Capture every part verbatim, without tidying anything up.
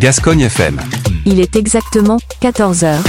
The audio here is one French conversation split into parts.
Gascogne F M. Il est exactement quatorze heures.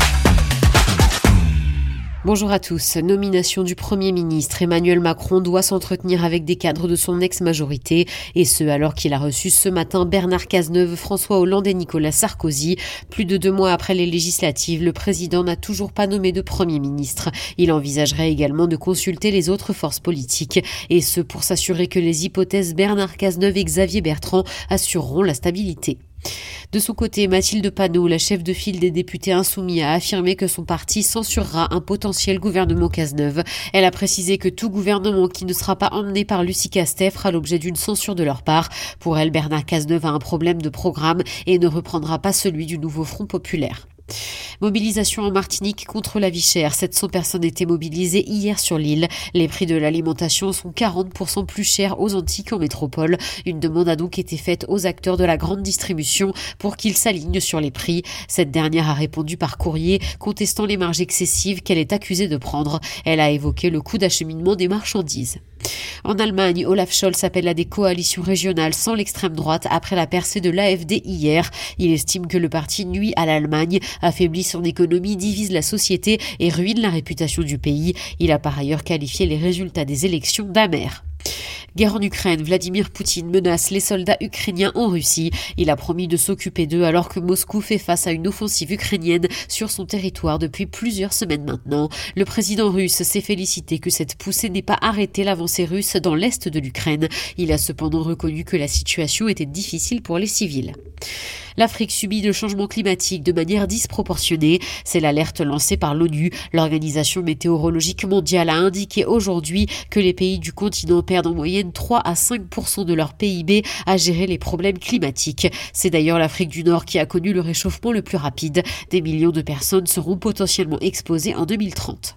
Bonjour à tous. Nomination du Premier ministre. Emmanuel Macron doit s'entretenir avec des cadres de son ex-majorité, et ce alors qu'il a reçu ce matin Bernard Cazeneuve, François Hollande et Nicolas Sarkozy. Plus de deux mois après les législatives, le président n'a toujours pas nommé de Premier ministre. Il envisagerait également de consulter les autres forces politiques, et ce pour s'assurer que les hypothèses Bernard Cazeneuve et Xavier Bertrand assureront la stabilité. De son côté, Mathilde Panot, la chef de file des députés insoumis, a affirmé que son parti censurera un potentiel gouvernement Cazeneuve. Elle a précisé que tout gouvernement qui ne sera pas emmené par Lucie Castet fera l'objet d'une censure de leur part. Pour elle, Bernard Cazeneuve a un problème de programme et ne reprendra pas celui du nouveau Front populaire. Mobilisation en Martinique contre la vie chère. sept cents personnes étaient mobilisées hier sur l'île. Les prix de l'alimentation sont quarante pour cent plus chers aux Antilles qu'en métropole. Une demande a donc été faite aux acteurs de la grande distribution pour qu'ils s'alignent sur les prix. Cette dernière a répondu par courrier, contestant les marges excessives qu'elle est accusée de prendre. Elle a évoqué le coût d'acheminement des marchandises. En Allemagne, Olaf Scholz appelle à des coalitions régionales sans l'extrême droite après la percée de l'A F D hier. Il estime que le parti nuit à l'Allemagne, affaiblit son économie, divise la société et ruine la réputation du pays. Il a par ailleurs qualifié les résultats des élections d'amers. Guerre en Ukraine, Vladimir Poutine menace les soldats ukrainiens en Russie. Il a promis de s'occuper d'eux alors que Moscou fait face à une offensive ukrainienne sur son territoire depuis plusieurs semaines maintenant. Le président russe s'est félicité que cette poussée n'ait pas arrêté l'avancée russe dans l'est de l'Ukraine. Il a cependant reconnu que la situation était difficile pour les civils. L'Afrique subit le changement climatique de manière disproportionnée. C'est l'alerte lancée par l'ONU. L'Organisation météorologique mondiale a indiqué aujourd'hui que les pays du continent perdent en moyenne trois à cinq pour cent de leur P I B à gérer les problèmes climatiques. C'est d'ailleurs l'Afrique du Nord qui a connu le réchauffement le plus rapide. Des millions de personnes seront potentiellement exposées en deux mille trente.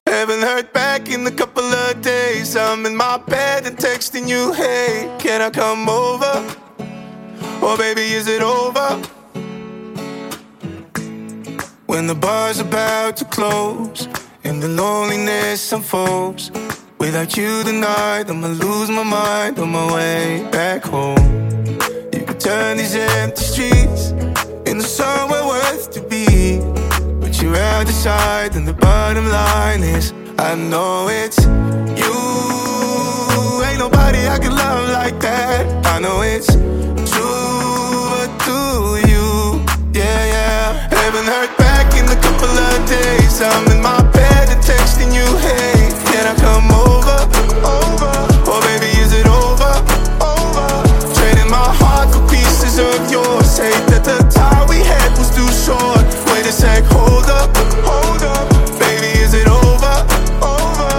When the bar's about to close and the loneliness unfolds, without you tonight I'ma lose my mind on my way back home. You can turn these empty streets into somewhere worth to be, but you're out the side and the bottom line is I know it's you. Ain't nobody I can love like that. I know it's true, but do you? Yeah, yeah. Haven't heard back in a couple of days. I'm in my bed and texting you, hey, can I come over? Over. Oh baby, is it over? Over. Trading my heart for pieces of yours. Hate that the time we had was too short. Wait a sec, hold up, hold up. Baby, is it over? Over.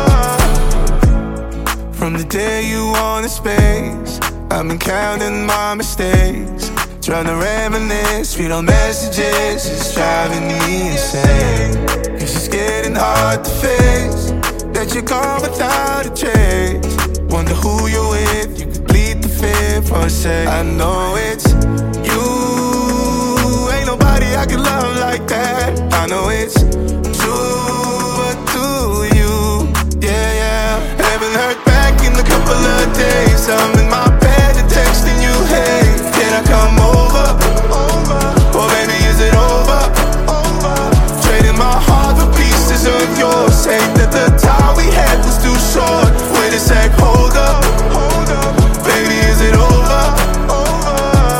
From the day you wanted space, I've been counting my mistakes. Trying to reminisce, read all messages, it's driving me insane. Cause it's getting hard to face that you're gone without a trace. Wonder who you're with, you could bleed the fear for a sec. I know it's you, ain't nobody I can love like that. I know it's true, but do you? Yeah, yeah. Haven't heard back in a couple of days. I'm in my bed and texting you, hey, can I come over? Over. Oh baby, is it over? Over. Trading my heart for pieces of yours. Hate that the time we had was too short. Wait a sec, hold up, hold up. Baby, is it over? Over.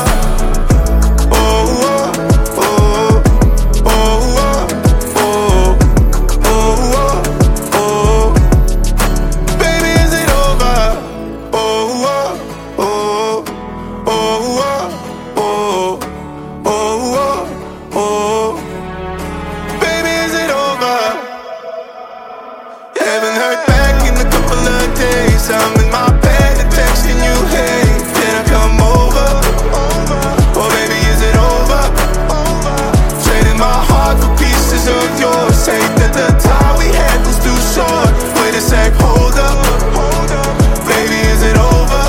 Oh, oh, oh, oh, oh, oh, oh, oh. Baby, is it over? Oh, oh, oh, oh, oh. Oh, oh, oh, oh. Baby, is it over? Haven't heard back in a couple of days. I'm in my bed and texting you, hey, can I come over? Over. Oh baby, is it over? Over. Trading my heart for pieces of yours. Hate that the time we had was too short. Wait a sec, hold up, hold up. Baby, is it over?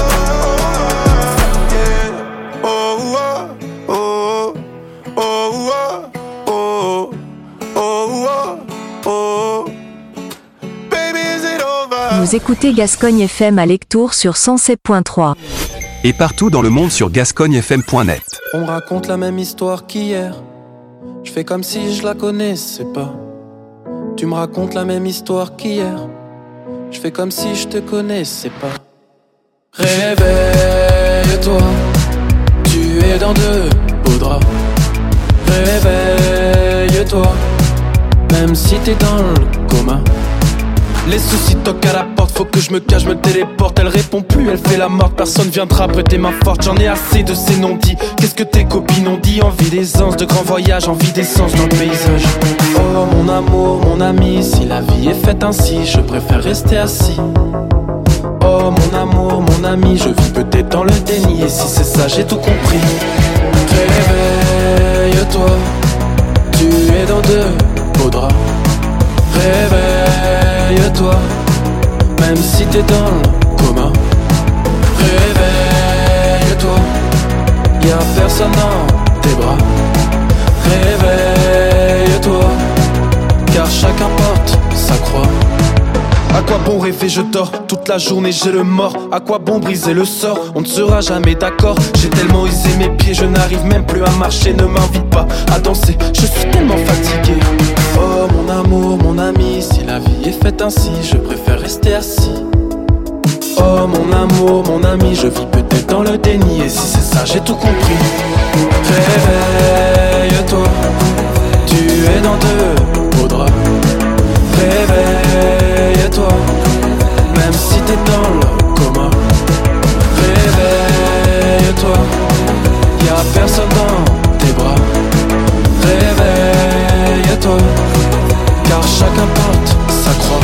Yeah. Oh, oh. Oh, oh, oh, oh, oh, oh. Baby, is it over? Vous écoutez Gascogne F M à Lectoure sur cent sept point trois. et partout dans le monde sur gascogne f m point net. On me raconte la même histoire qu'hier. Je fais comme si je la connaissais pas. Tu me racontes la même histoire qu'hier. Je fais comme si je te connaissais pas. Réveille-toi, tu es dans de beaux draps. Réveille-toi, même si t'es dans le coma. Les soucis toquent à la porte, faut que je me cache, je me téléporte. Elle répond plus, elle fait la morte, personne viendra prêter main forte. J'en ai assez de ces non-dits, qu'est-ce que tes copines ont dit? Envie d'aisance, de grands voyages, envie d'essence dans le paysage. Oh mon amour, mon ami, si la vie est faite ainsi, je préfère rester assis. Oh mon amour, mon ami, je vis peut-être dans le déni, et si c'est ça j'ai tout compris. Réveille-toi, tu es dans de beaux draps. Réveille-toi, même si t'es dans le coma. Réveille-toi, y'a personne dans tes bras. Réveille-toi, car chacun porte sa croix. À quoi bon rêver, je dors, toute la journée j'ai le mort. À quoi bon briser le sort, on ne sera jamais d'accord. J'ai tellement usé mes pieds, je n'arrive même plus à marcher. Ne m'invite pas à danser, je suis tellement fatigué. Oh mon amour, mon ami, si la vie est faite ainsi, je préfère rester assis. Oh mon amour, mon ami, je vis peut-être dans le déni, et si c'est ça j'ai tout compris. Réveille-toi, tu es dans de beaux draps. Réveille-toi, même si t'es dans le coma. Réveille-toi, y'a personne dans tes bras. Réveille-toi, car chacun porte sa croix.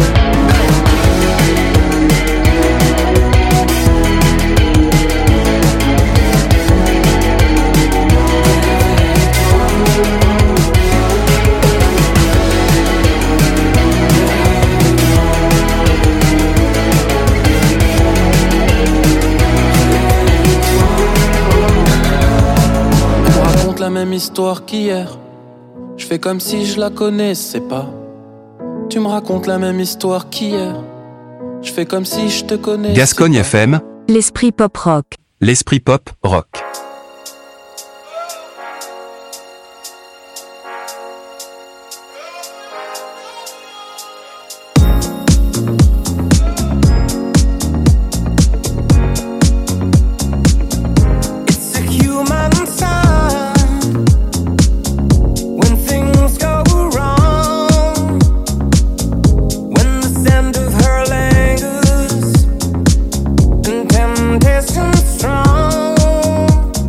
La même histoire qu'hier. Je fais comme si je la connaissais pas. Tu me racontes la même histoire qu'hier. Je fais comme si je te connaissais. Gascogne F M. L'esprit pop rock. L'esprit pop rock. Strong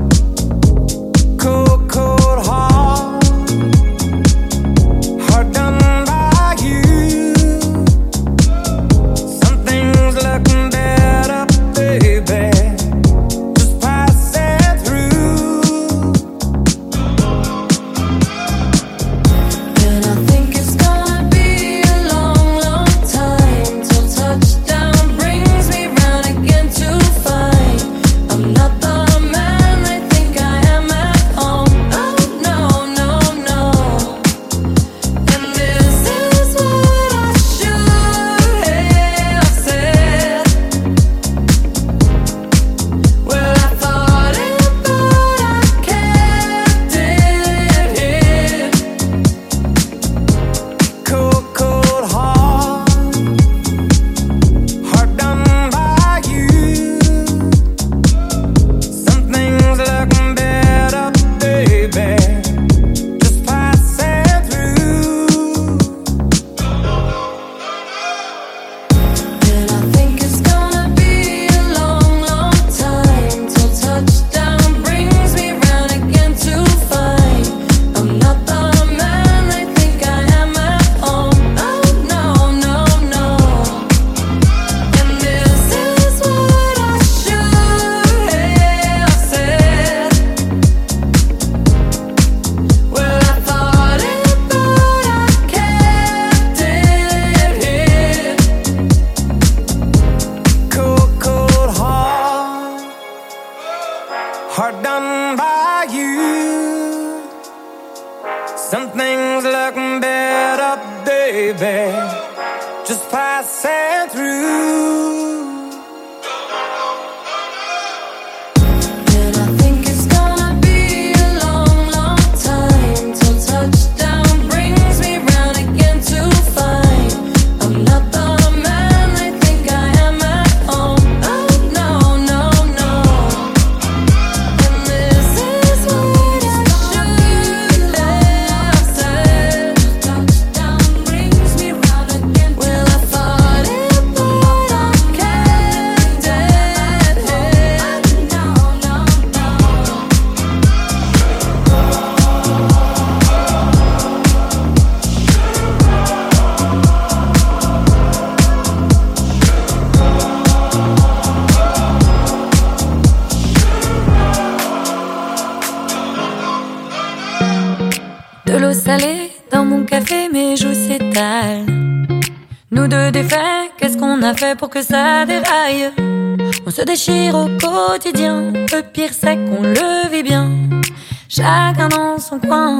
nous deux défaits, qu'est-ce qu'on a fait pour que ça déraille? On se déchire au quotidien, le pire c'est qu'on le vit bien, chacun dans son coin.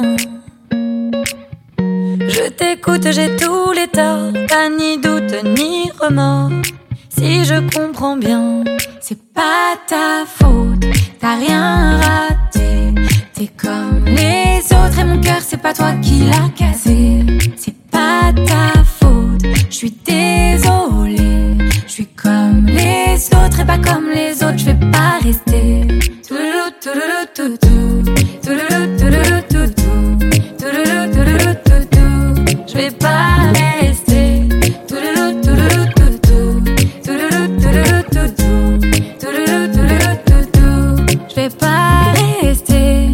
Je t'écoute, j'ai tous les torts, t'as ni doute ni remords. Si je comprends bien, c'est pas ta faute, t'as rien raté. T'es comme les autres et mon cœur c'est pas toi qui l'as cassé. C'est pas ta faute, je suis désolée. Je suis comme les autres et pas comme les autres, je vais pas rester. Touloulou, touloulou, toutou, touloulou, touloulou, toutou, touloulou, touloulou, toutou, je vais pas rester. Touloulou, touloulou, toutou, touloulou, touloulou, toutou, touloulou, touloulou, toutou, je vais pas rester.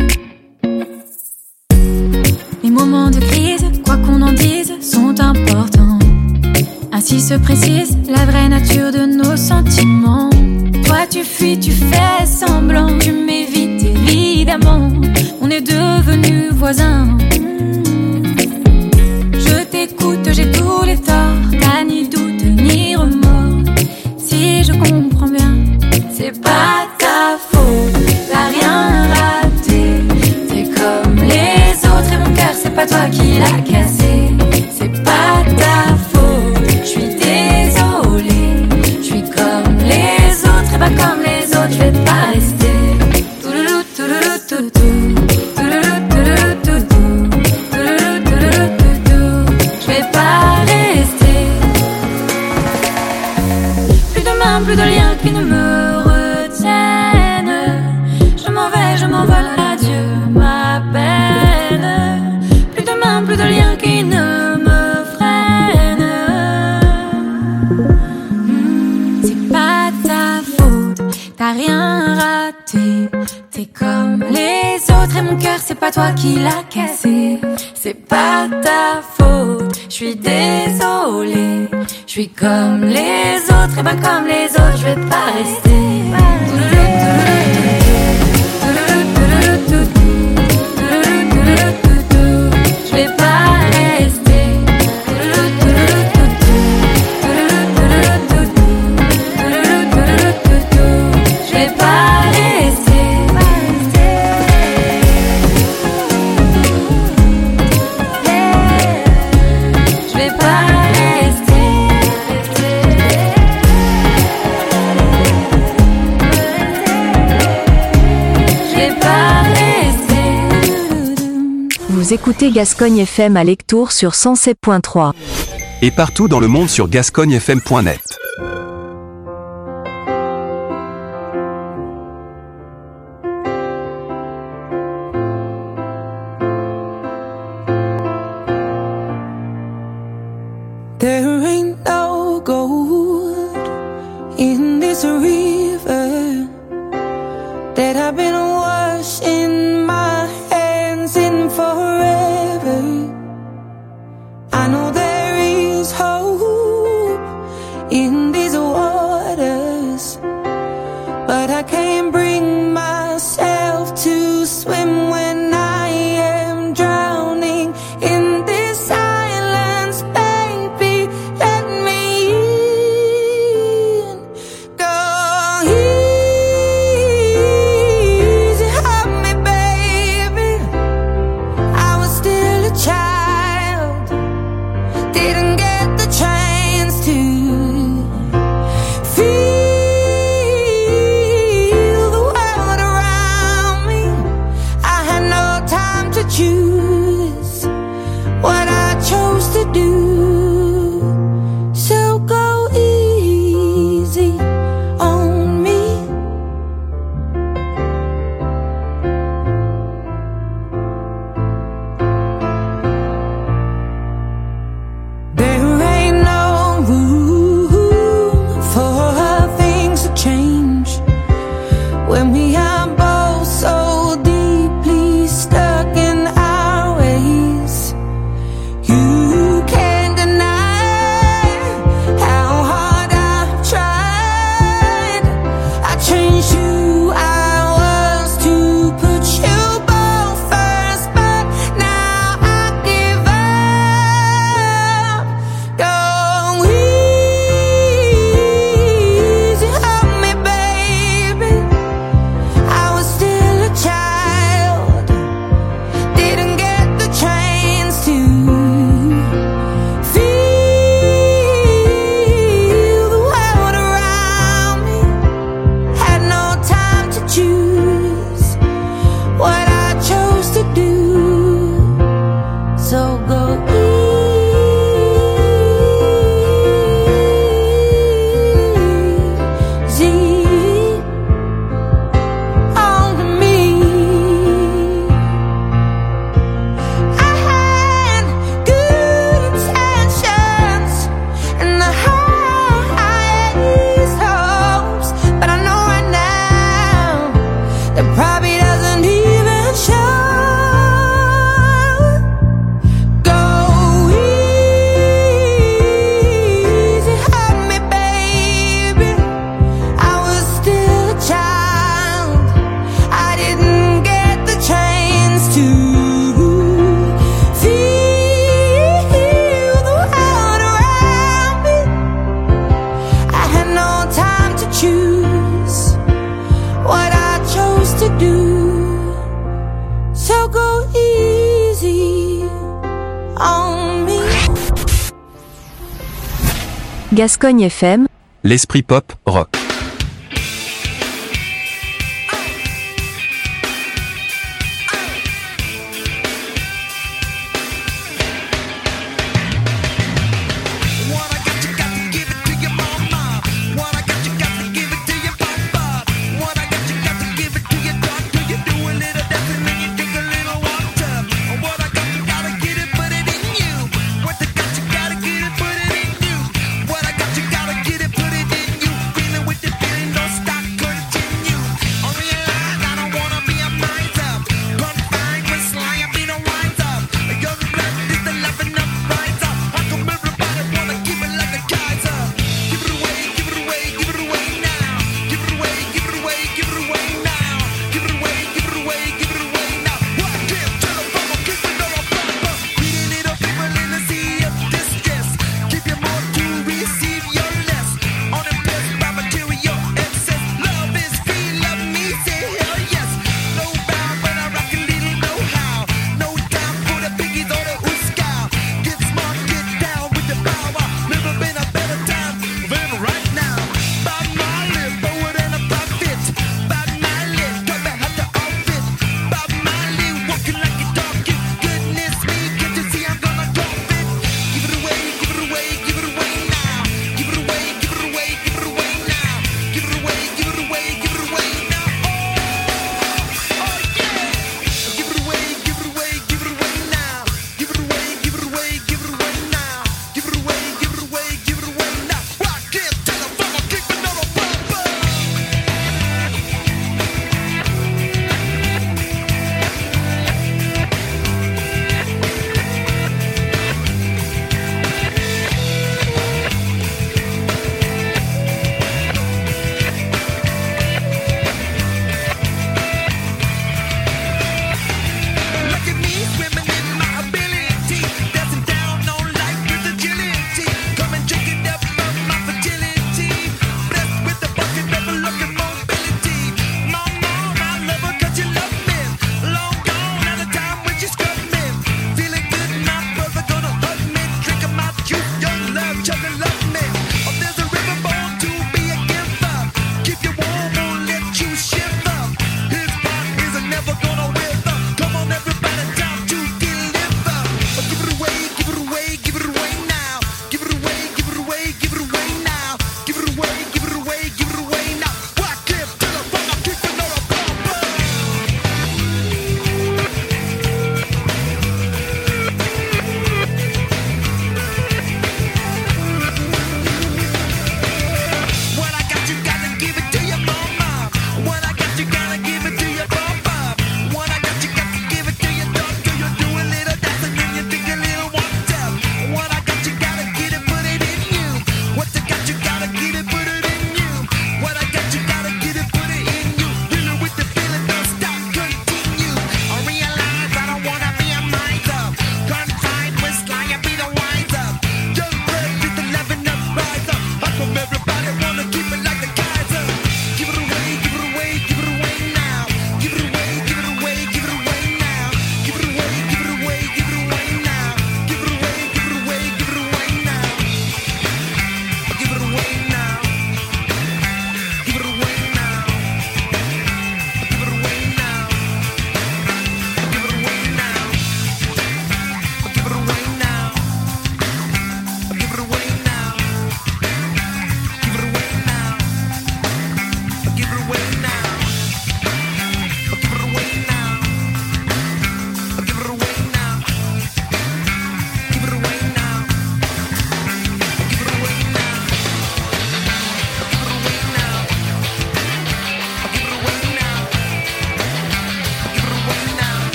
Les moments de crise, quoi qu'on en dise, sont importants. Ainsi se précise la vraie nature de nos sentiments. Toi tu fuis, tu fais semblant, tu m'évites évidemment. On est devenus voisins. Je t'écoute, j'ai tous les torts, t'as ni doute ni remords. Si je comprends bien, c'est pas ta faute, t'as rien raté. T'es comme les autres et mon cœur c'est pas toi qui l'as cassé. C'est pas ta faute, je suis désolée. Je suis comme les autres et pas comme les autres, je vais pas rester. Touloulou, touloulou, toutou, touloulou, touloulou, toutou, touloulou, touloulou, toutou, je vais pas rester. Plus de main, plus de lien qui ne me retiennent. Je m'en vais, je m'envole, adieu ma peine. Plus de main, plus de lien qui ne me freine. Mmh, c'est pas ta faute, t'as rien raté. T'es comme les autres et mon cœur c'est pas toi qui l'as cassé. C'est pas ta faute, je suis désolée. Je suis comme les autres et pas comme les autres, je vais pas rester. Je vais pas rester. Je vais pas rester. Je vais pas rester. Je vais pas rester. Vous écoutez Gascogne F M à Lectoure sur cent sept point trois. Et partout dans le monde sur gascogne f m point net. There ain't no gold in this river that I've been washing my hands in forever. I know there is hope in these waters, but I can't bring myself to swim when I am drowning in this silence. Baby, let me in. Go easy, help me, baby. I was still a child, didn't get the chance to feel the choose what I chose to do. So go easy on me. Gascogne F M, l'esprit pop, rock. What I got, you gotta get it, put it in you. Feeling with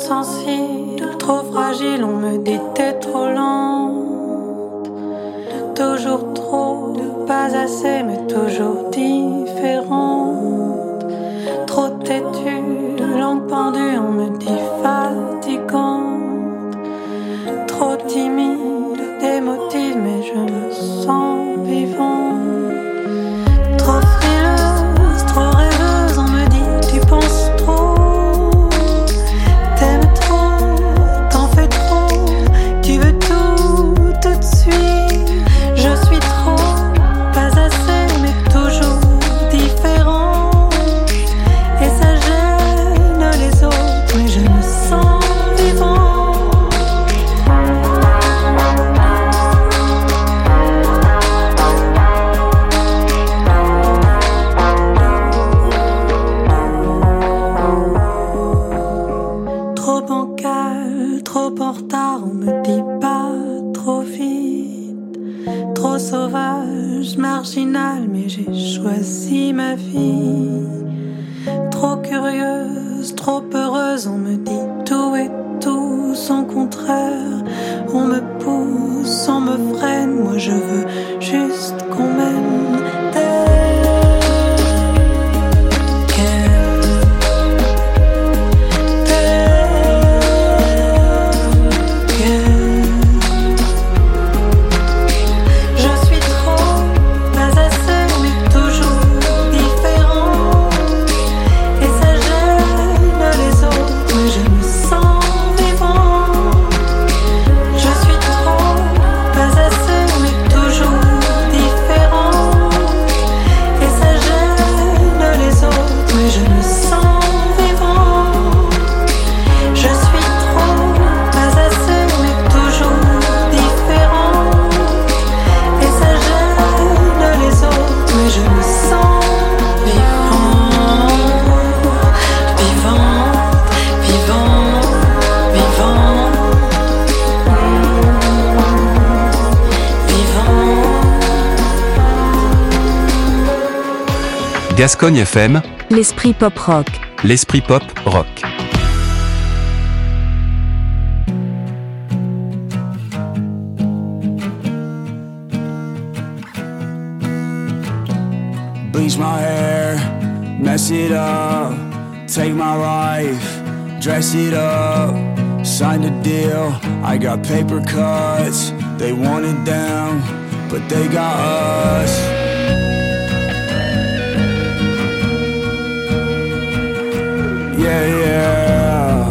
sensible, trop fragile, on me dit t'es trop lente. Toujours trop, pas assez, mais toujours différente. Trop têtue, langue pendue, on me dit fatigante. Trop timide, émotive, mais je me sens vivante. Trop frileuse, trop rêveuse, on me dit tu penses trop. T'aimes trop, t'en fais trop, tu veux tout, tout de suite. Je suis trop, pas assez, mais toujours différente. Et ça gêne les autres, mais je me sens vivante. Trop bancal, trop en retard, on me dit pas trop vite. Trop sauvage, marginal, mais j'ai choisi ma vie. Trop curieuse, trop heureuse, on me dit tout et tout son contraire. On me pousse, on me freine, moi je veux juste qu'on m'aime. Gascogne F M, l'esprit pop rock. L'esprit pop rock. Bleach my hair, mess it up, take my life, dress it up, sign the deal. I got paper cuts, they want it down, but they got us. Yeah, yeah.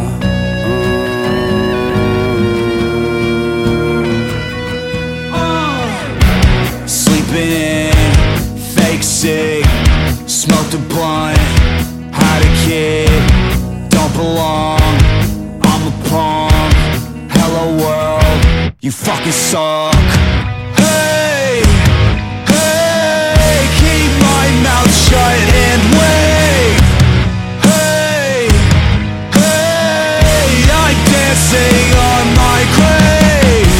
Um. Uh. Sleeping in, fake sick, smoked a blunt, had a kid, don't belong. I'm a punk, hello world, you fucking suck. Hey, hey, keep my mouth shut and wait. Dancing on my grave.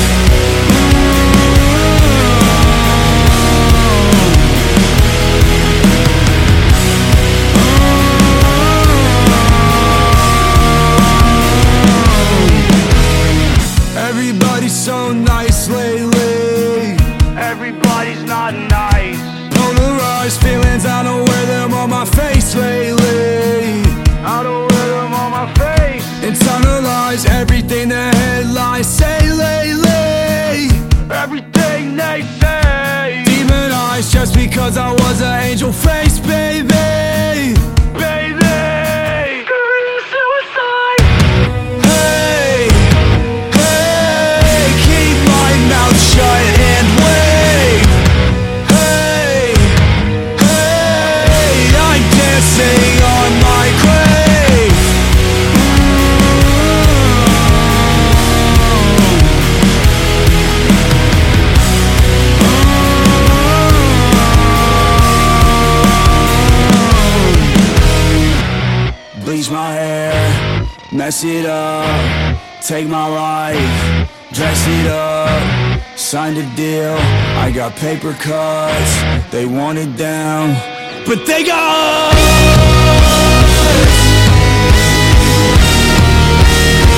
Everybody's so nice lately. Everybody's not nice. Polarized feelings, I don't wear them on my face lately. I don't wear them on my face. Internalize everything the headlines say lately. Everything they say. Demonized just because I was an angel face, baby. Baby. Suicide. Hey, hey, keep my mouth shut and wait. Hey, hey, I'm dancing on my grave. Bleach my hair, mess it up, take my life, dress it up, signed a deal. I got paper cuts, they want it down, but they got us.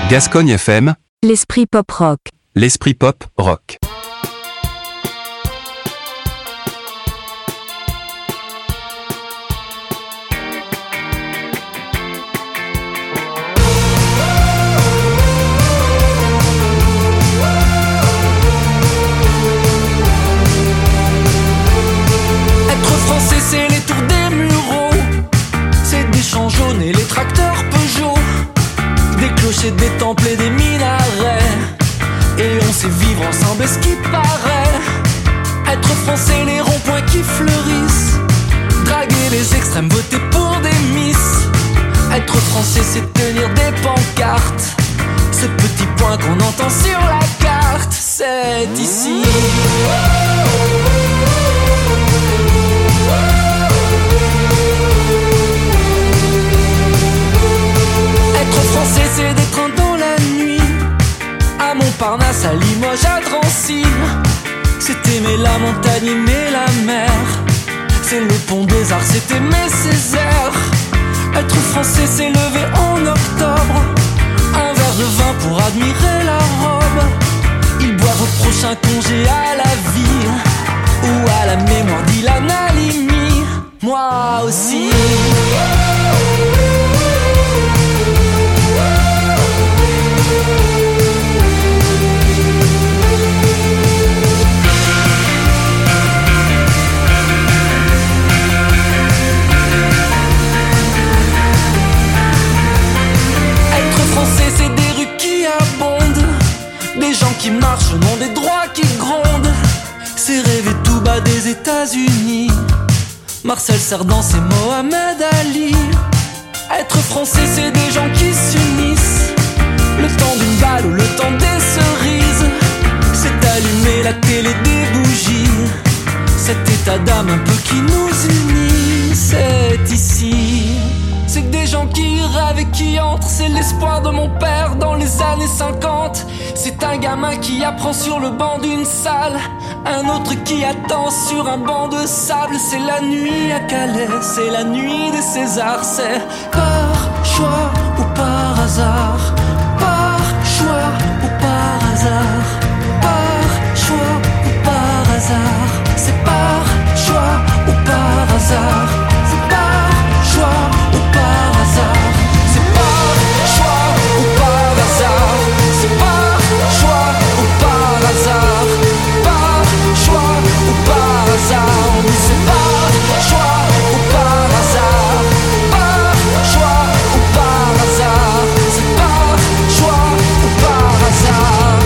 Gascogne F M, l'esprit pop rock. l'esprit pop rock. Être français, c'est les tours des Mureaux, c'est des champs jaunes et les tracteurs Peugeot, des clochers, des temples et des minarets. Et on sait vivre ensemble, est-ce qui paraît. Être français, les ronds-points qui fleurissent, draguer les extrêmes, voter pour des miss. Être français, c'est tenir des pancartes, ce petit point qu'on entend sur la carte, c'est ici. Être français, c'est des trains dans la nuit, à Montparnasse, à Limoges, à Drancy. C'est aimer la montagne, aimer la mer, c'est le pont des Arts, c'est aimer Césaire. Être français, c'est lever en octobre un verre de vin pour admirer la robe. Ils boivent au prochain congé, à la vie ou à la mémoire d'Ilan Halimi. Moi aussi. Français, c'est des rues qui abondent, des gens qui marchent au nom des droits qui grondent. C'est rêver tout bas des États-Unis, Marcel Cerdan, c'est Mohamed Ali. Être français, c'est des gens qui s'unissent, le temps d'une balle ou le temps des cerises. C'est allumer la télé, des bougies, cet état d'âme un peu qui nous unit. C'est ici. C'est que des gens qui rêvent et qui entrent, c'est l'espoir de mon père dans les années cinquante. C'est un gamin qui apprend sur le banc d'une salle, un autre qui attend sur un banc de sable. C'est la nuit à Calais, c'est la nuit des Césars. C'est par choix ou par hasard, par choix ou par hasard, par choix ou par hasard. C'est par choix ou par hasard, c'est par choix ou par hasard, c'est par choix ou par hasard, c'est par choix ou par hasard, par choix ou par hasard, oui c'est par choix ou par hasard, par choix ou par hasard, c'est par choix ou par hasard.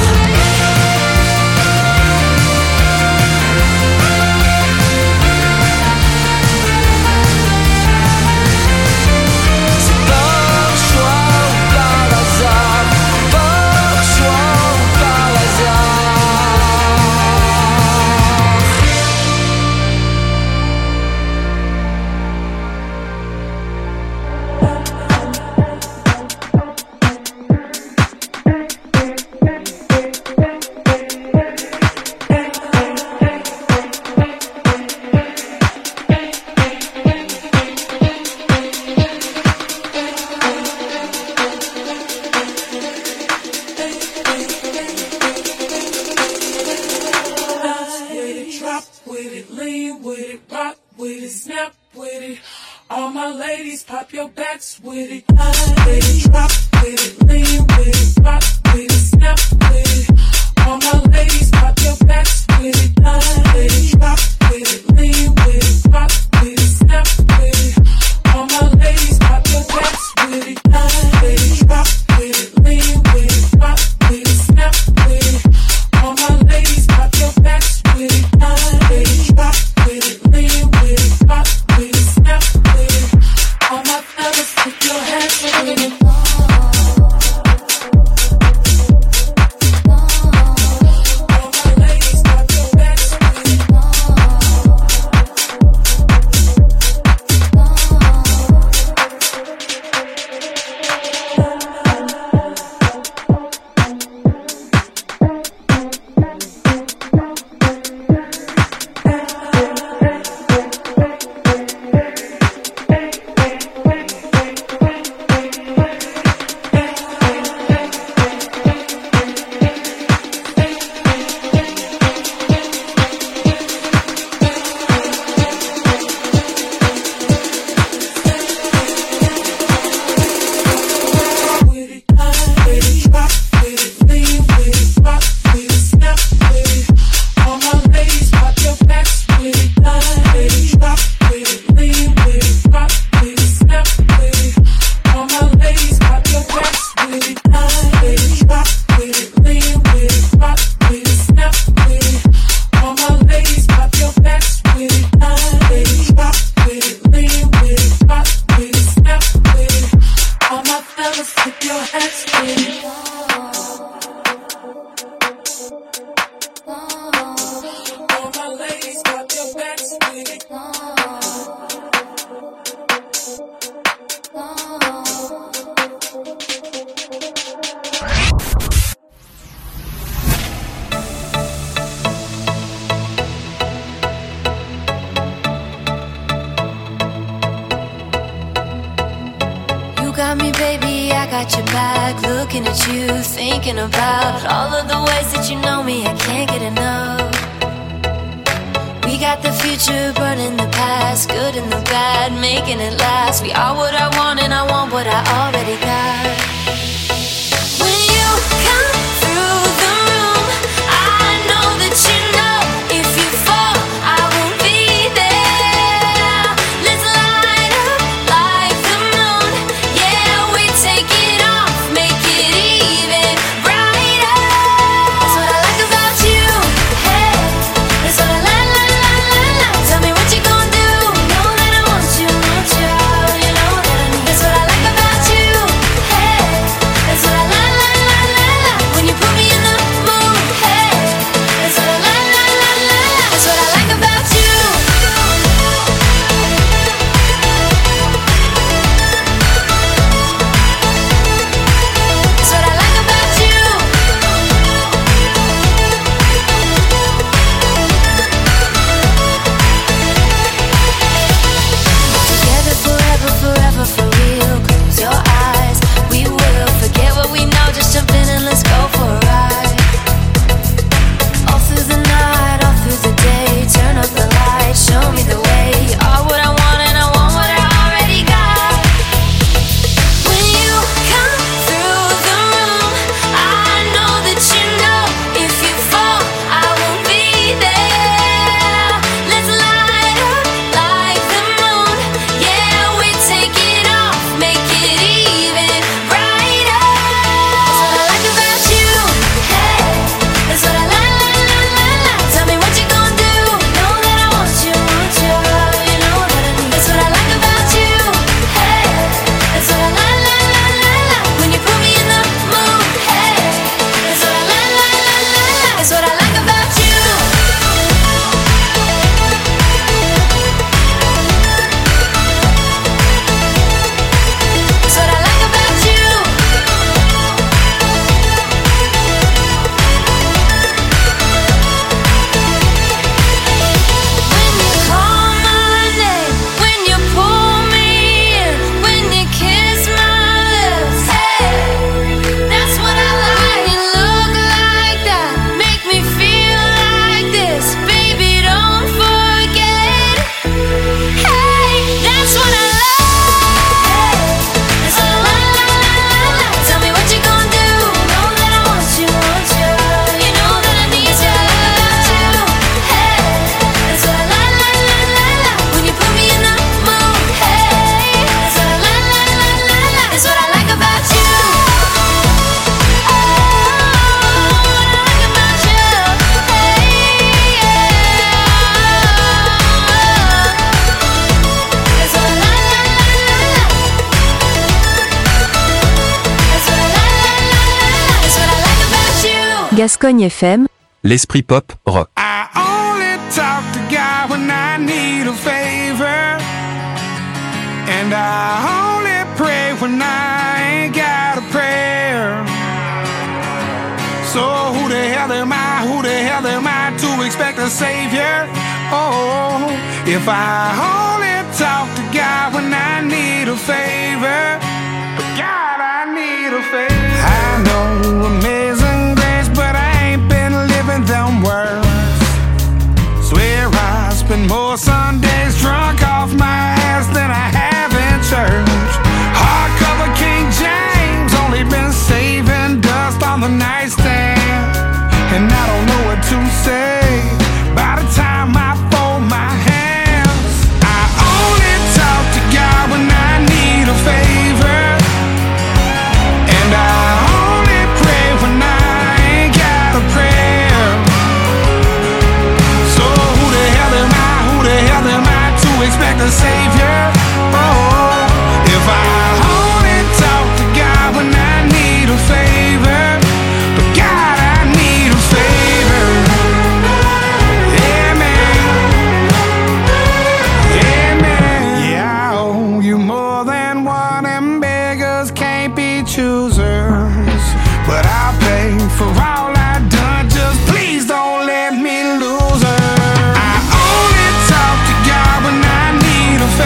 All my fellas, put your hands together. got your back, looking at you, thinking about all of the ways that you know me, I can't get enough. We got the future, burning the past, good and the bad, making it last. We are what I want and I want what I already got. When you come through the room, I know that you know if you fall, I won't be there. Let's light up like the moon. Yeah, we take it off, make it even brighter. That's what I like about you. Hey, that's what I like. Tell me what you gonna do. Know that I want you, want you. You know that I need. That's what I like about you. Hey, that's what I like, like, like, like, like. When you put me in the mood. Hey, that's what I like, like, like, like, like. That's what I like about you. That's what I like about you. Together forever, forever for real. Close your eyes, we will forget what we know. Just jump in and let's go for a ride. All through the night, all through the day. Turn up the lights, show me the way. You are what I want and I want what I already got. When you come through the room, I know that you know if you fall, I won't be there. Let's light up like the moon. Yeah, we take it off, make it even brighter. That's what I like about you. Hey, that's what I like, like, like, like, like. Tell me what you gonna do. Know that I want you, want you. You know that I need. That's what I like about you. Hey, that's what I like, like, like, like, like. When you put me in the mood. Hey, that's what I like, like, like, like, like. That's what I like about you. That's what I like about you. When you call my name, when you pull me in, when you kiss my lips. Hey, that's what I like. You look like that, make me feel like this. Baby, don't forget. Hey, that's what I like. That's what I like, like, like, like. Tell me what you gonna do. Know that I want you, want you. You know that I need you. Hey, that's what I like, like, like, like, like. When you put me in the mood. Hey, that's what I like, like, like, like, like. That's what I like about you. Oh, what I like about you. Hey, yeah. That's what I like, like, like, like, like. That's what I like, like, like, like, like. That's what I like about you. Gascogne F M, L'esprit pop rock. I only talk to God when I need a favor, and I only pray when I ain't got a prayer. So who the hell am I, who the hell am I to expect a savior? Oh, if I only talk to God when I need a favor, God, I need a favor. I know amazing grace, but I ain't been living them words. Swear I spend more Sundays drunk off my ass than I have in church. Hardcover King James, only been saving dust on the nightstand, and I don't know what to say by the time I fold my hands. I only talk to God when I need a favor, and I only pray when I ain't got a prayer. So who the hell am I, who the hell am I to expect a savior? Oh, if I only talk to God when I need a favor, but God, I need a favor. Yeah, man. Yeah, man. Yeah, I owe you more than one, and beggars can't be choosers, but I'll pay for all I've done. Just please don't let me lose her. I only talk to God when I need a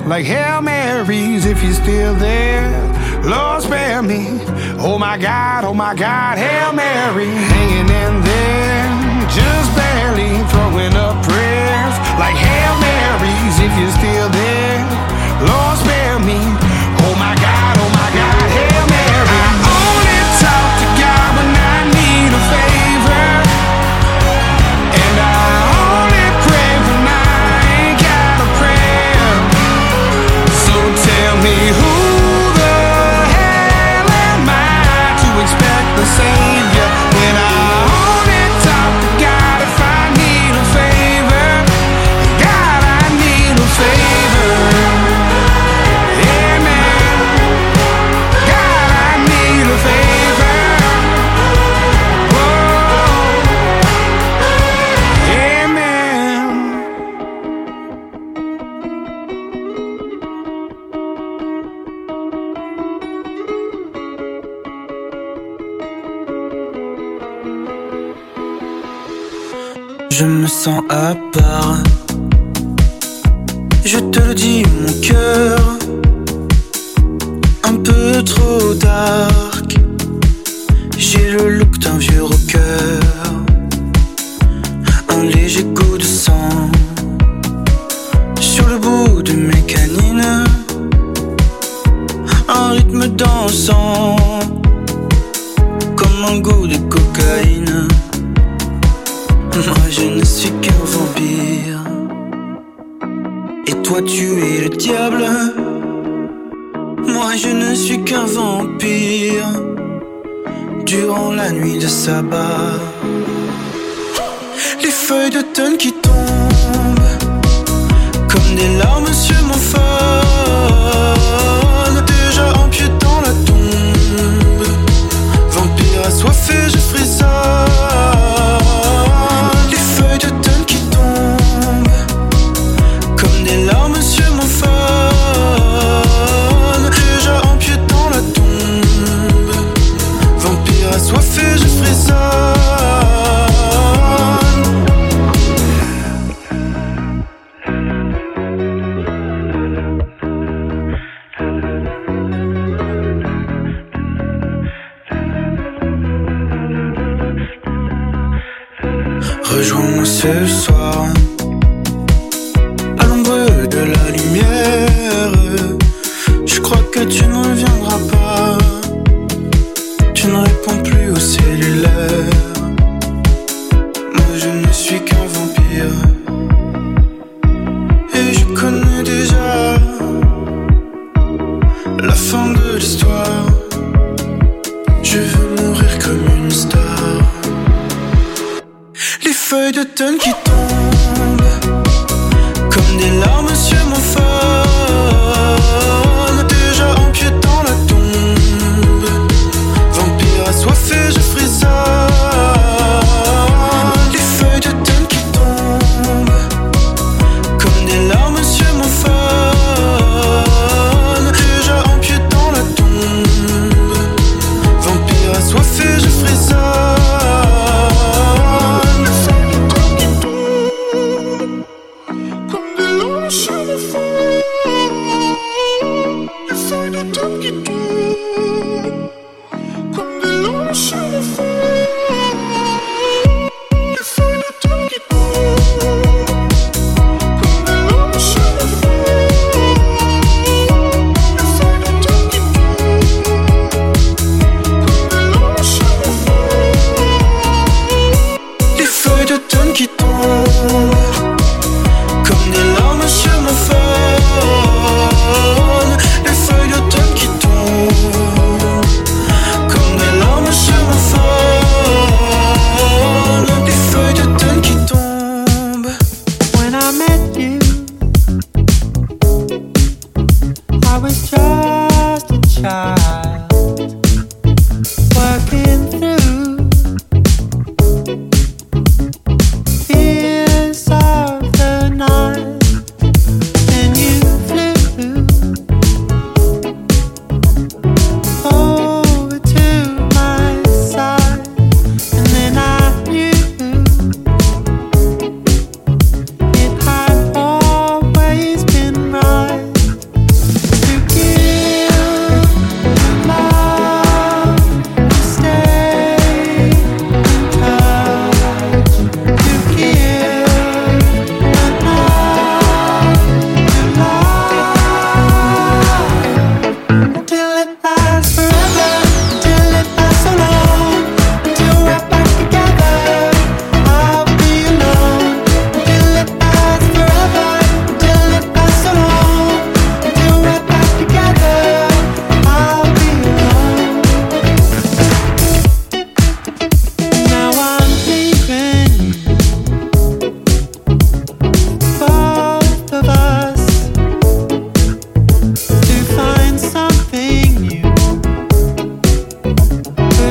like Hail Marys if you're still there. Lord spare me, oh my God, oh my God, Hail Mary, hanging in there, just barely throwing up prayers, like Hail Marys if you're still there. Lord spare me, oh my God, oh my God, Hail Mary. I only talk to God when I need a favor, and I only pray when I ain't got a prayer. So tell me who the hell am I to expect the Savior when I only talk to God if I need a favor? God, I need a favor. Je me sens à part, je te le dis, mon cœur, un peu trop dark. J'ai le look d'un vieux rocker, un léger goût de sang sur le bout de mes canines, un rythme dansant comme un goût de cocaïne. Moi je ne suis qu'un vampire, et toi tu es le diable. Moi je ne suis qu'un vampire, durant la nuit de sabbat. Les feuilles d'automne qui tombent comme des larmes sur mon phone, déjà en pied dans la tombe. Vampire assoiffé, je frissonne. Assoiffé, je frissonne. Rejoins-moi ce soir à l'ombre de la lumière. Je crois que tu ne reviendras pas. Tu ne réponds plus au cellulaire. Moi je ne suis qu'un vampire, et je connais déjà la fin de l'histoire. Je veux mourir comme une star. Les feuilles d'automne qui tombent comme des larmes sur mon phone, déjà en pied dans la tombe. Assoiffé, je frissonne. Les feuilles d'automne qui tombent comme des larmes sur mon phone, déjà en pied dans la tombe. Vampire assoiffé, je frissonne. Les feuilles d'automne qui tombent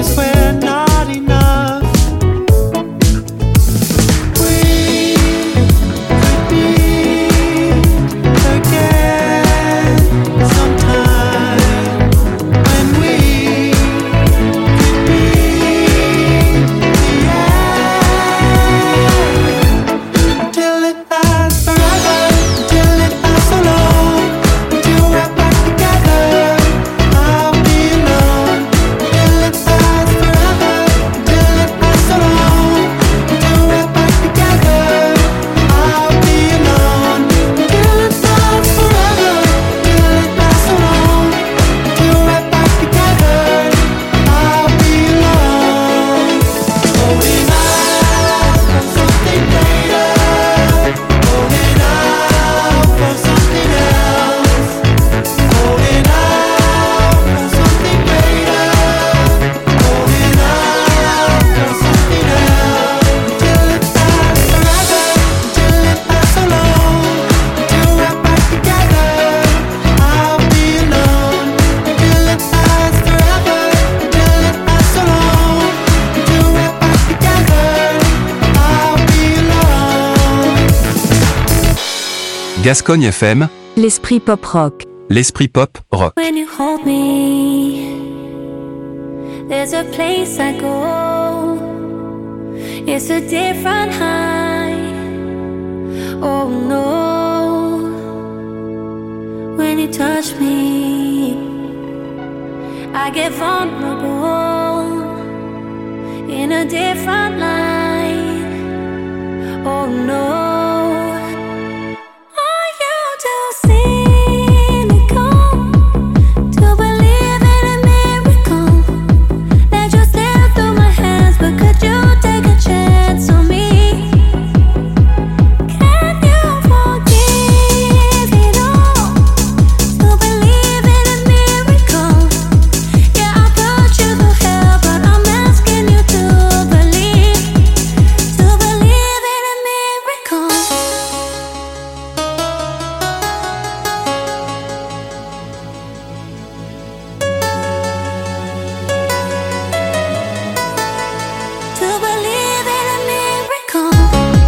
guess we're not enough. We could be again sometime when we could be the end. Till it lasts forever, till it lasts so long, till we're back together. I'll be alone. Till it lasts forever, till it lasts so long, till we're back together. I'll be alone. Till it lasts forever, till it lasts so long, till we're back together. I'll be alone. Holding out for something greater, holding out for something else, holding out for something greater, holding out for something else. Till it lasts forever, till it lasts so long, till we're back together. I'll be alone. Till it lasts forever, till it lasts so long, till we're back together. I'll be alone. Gascogne F M, L'esprit pop rock. l'esprit pop rock. When you hold me, there's a place I go. It's a different high. Oh no. When you touch me, I get vulnerable in a different light. Oh no. Are you too cynical to believe in a miracle that just slipped through my hands? But could you take a chance on me? Can you forgive it all to believe in a miracle? Yeah, I put you through hell, but I'm asking you to believe, to believe in a miracle. To believe in a miracle.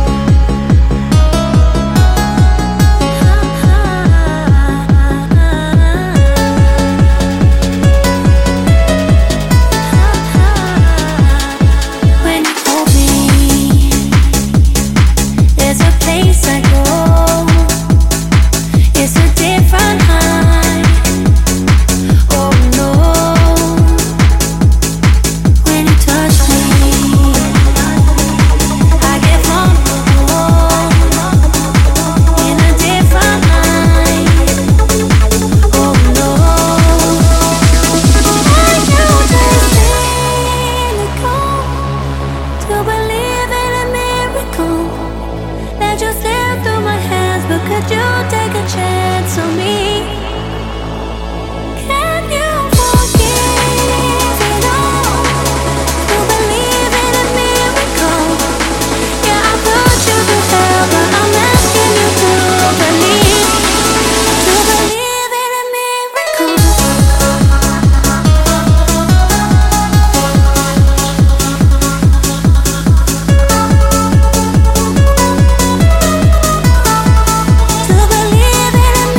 When you hold me, there's a place I go. It's a different high. Oh no. When you touch me, I get vulnerable in a different light. Oh no. Are you too cynical to believe in a miracle that just slipped through my hands? But could you take a chance on me? Can you forgive it all to believe in a miracle? Yeah, I put you through hell, but I'm asking you to believe, to believe in a miracle. To believe in a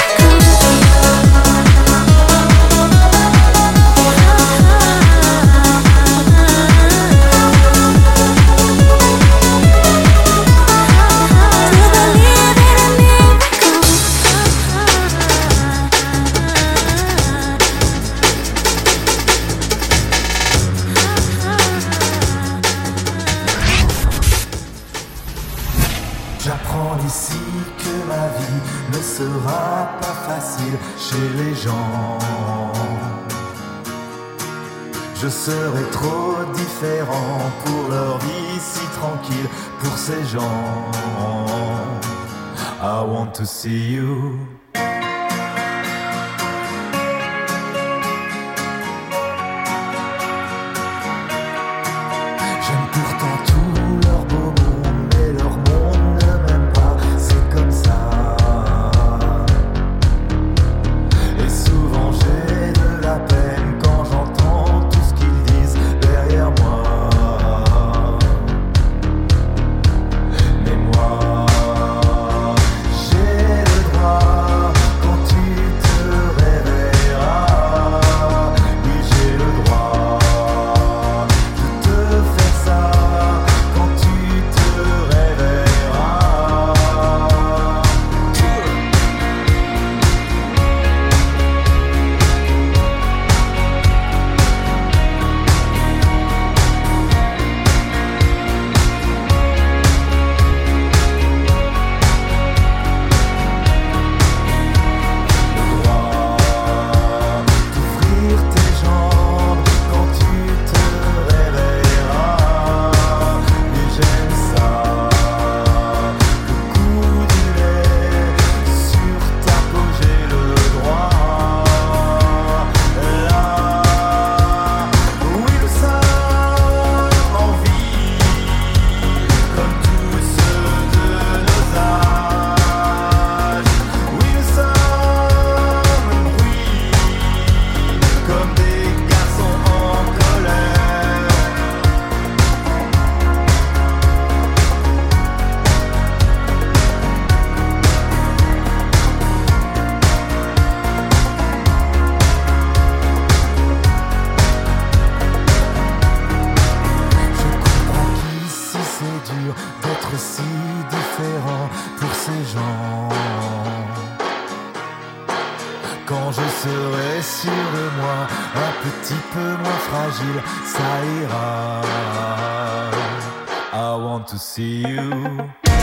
J'apprends d'ici que ma vie ne sera pas facile chez les gens. Je serai trop différent pour leur vie si tranquille, pour ces gens. I want to see you. J'aime pourtant tout leur beau monde, mais leur monde ne m'aime pas, c'est comme ça. Et souvent j'ai de la peine quand j'entends tout ce qu'ils disent fragile, ça ira. I want to see you.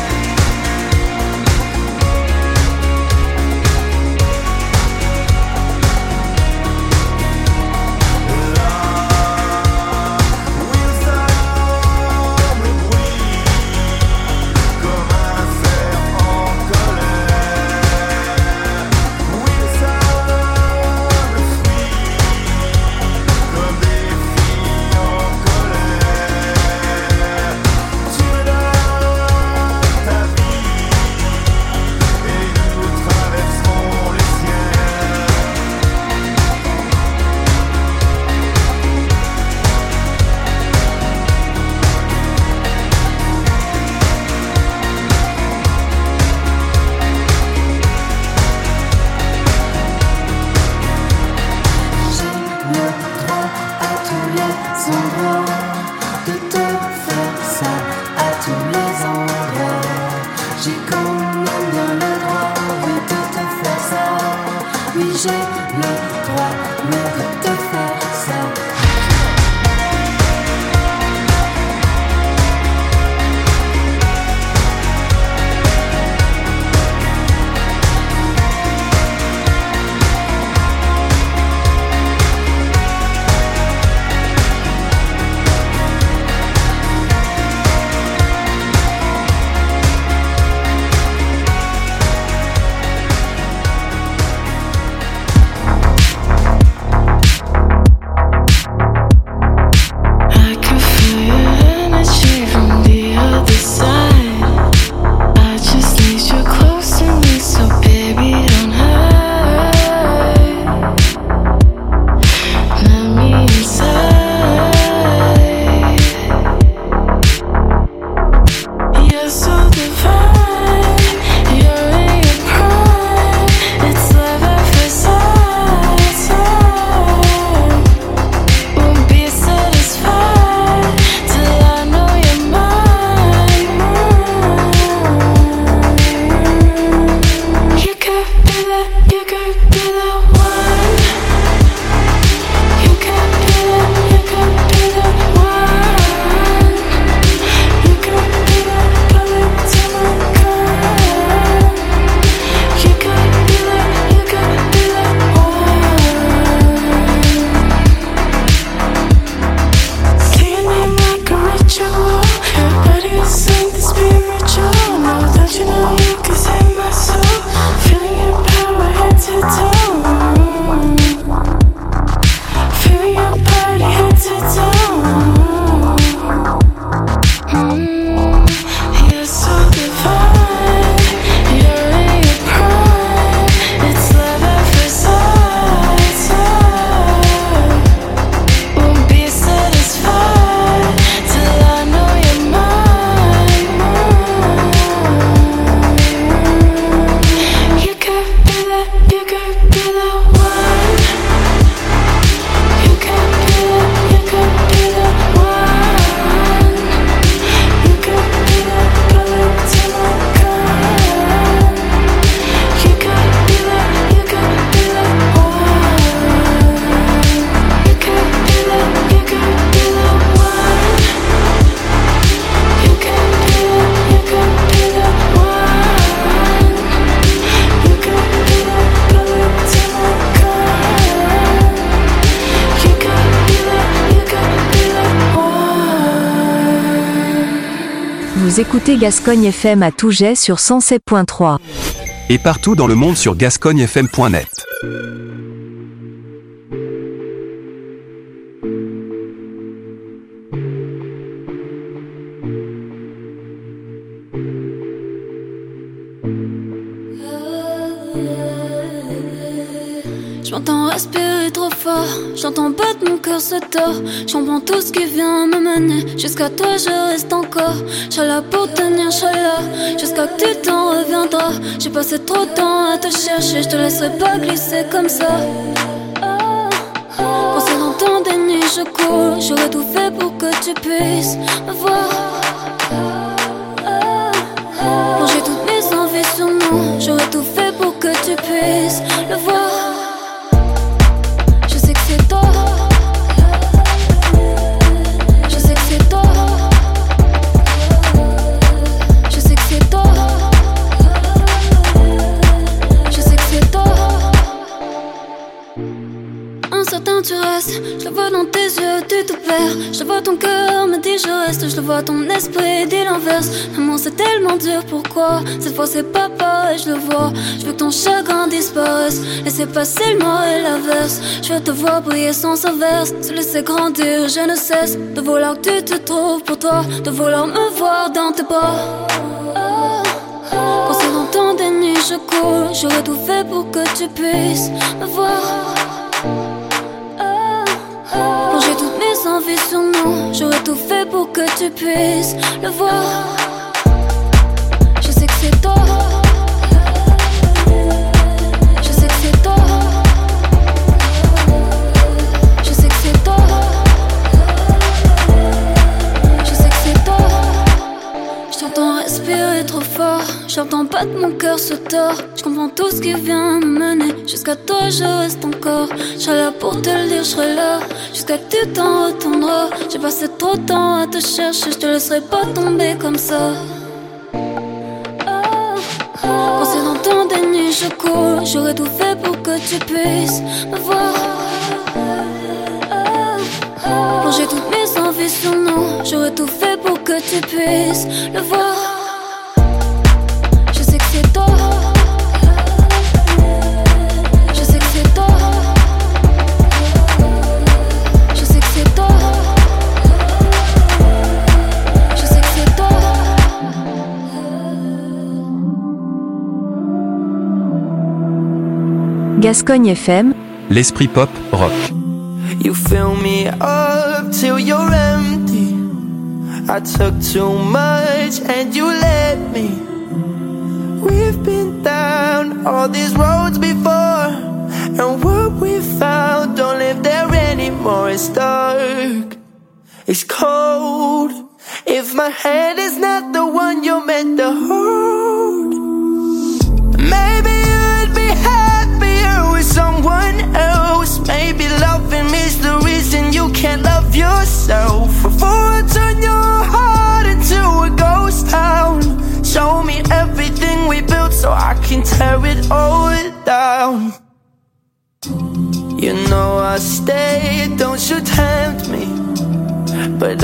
Vous écoutez Gascogne F M à Touget sur cent sept point trois. Et partout dans le monde sur gascogne f m point net. J'entends respirer trop fort, j'entends battre mon cœur se tord. J'en tout ce qui vient me mener, jusqu'à toi je reste encore. J'suis là pour tenir, j'suis là, jusqu'à que tu t'en reviendras. J'ai passé trop de temps à te chercher, je te laisserai pas glisser comme ça. Quand c'est dans ton déni je cours, j'aurais tout fait pour que tu puisses me voir. Quand j'ai toutes mes envies sur nous, j'aurais tout fait pour que tu puisses le voir. Je sais que c'est toi, tu te perds. Je vois ton cœur me dit je reste, je le vois ton esprit dit l'inverse. L'amour c'est tellement dur, pourquoi cette fois c'est pas pareil, je le vois. Je veux que ton chagrin disparaisse, laisser passer le mot et l'averse. Je veux te voir briller sans averse, se laisser grandir, je ne cesse de vouloir que tu te trouves pour toi, de vouloir me voir dans tes bras. Quand c'est dans ton déni je cours, j'aurais tout fait pour que tu puisses me voir. Plonger toutes mes envies sur nous, j'aurais tout fait pour que tu puisses le voir. Je sais que c'est toi, je sais que c'est toi, je sais que c'est toi, je sais que c'est toi. Je t'entends respirer trop fort, j'entends battre mon cœur se tord. Je comprends tout ce qui vient me mener, jusqu'à toi je reste encore. Je serai là pour te le dire, je serai là jusqu'à que tu t'en retourneras. J'ai passé trop de temps à te chercher, je te laisserai pas tomber comme ça. Quand c'est dans ton déni je cours, j'aurais tout fait pour que tu puisses me voir. Plonger toutes mes envies sur nous, j'aurais tout fait pour que tu puisses le voir. Je sais que c'est toi, je sais que c'est toi, je sais que c'est toi, je sais que c'est toi. Gascogne F M, l'esprit pop rock. You fill me up till you're empty. I took too much and you let me. We've been down all these roads before, and what we found don't live there anymore. It's dark, it's cold. If my hand is not the one you're meant to hold, maybe you'd be happier with someone else. Maybe loving me's the reason you can't love yourself. Before I turn your heart into a ghost town, show me everything we built so I can tear it all down. You know I stay, don't you tempt me.